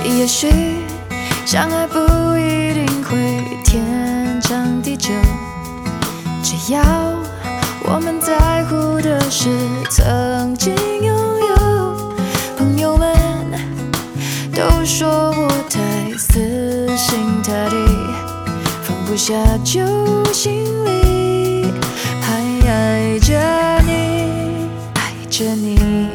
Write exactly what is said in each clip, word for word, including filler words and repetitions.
也许相爱不一定会天长地久，只要我们在乎的是曾经拥有。朋友们都说我太死心塌地，放不下旧心里，还爱着你，爱着你。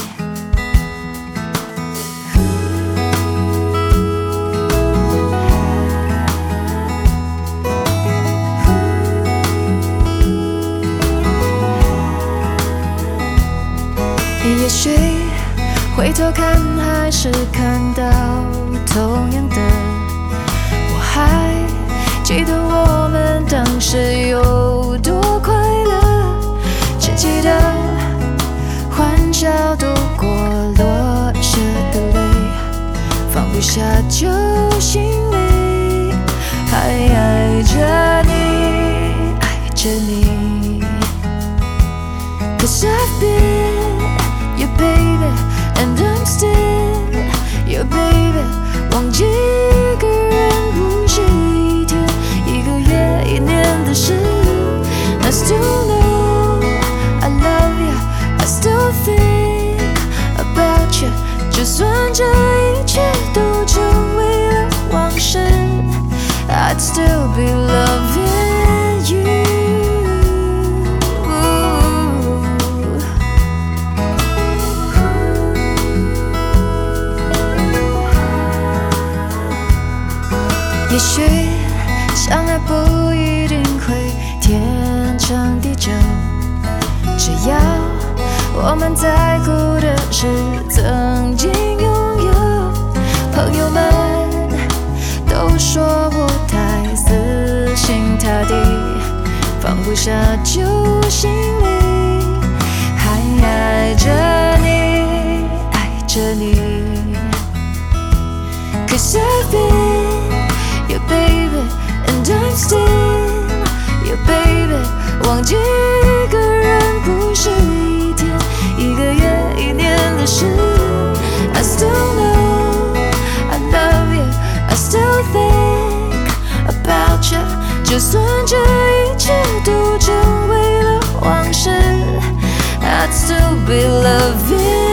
也许回头看还是看到同样的，我还记得我们当时有多快乐，只记得欢笑度过落下的泪，放不下旧心里，还爱着你，爱着你。 Cause I've been your baby and I'm still your baby， 忘记一个人不是一天一个月一年的事。 I still know I love you, I still think about you， 就算这一切都成为了往事， I'd still be loving you。 也许相爱不一定会天长地久，只要我们在乎的是曾经拥有。朋友们都说我太死心塌地，放不下旧心里，还爱着你，爱着你。 Cause I've been your baby and I'm still your baby， 忘记一个人不是一天一个月一年的事。 I still know I love you, I still think about you， 就算这一切都成为了往事， I'd still be loving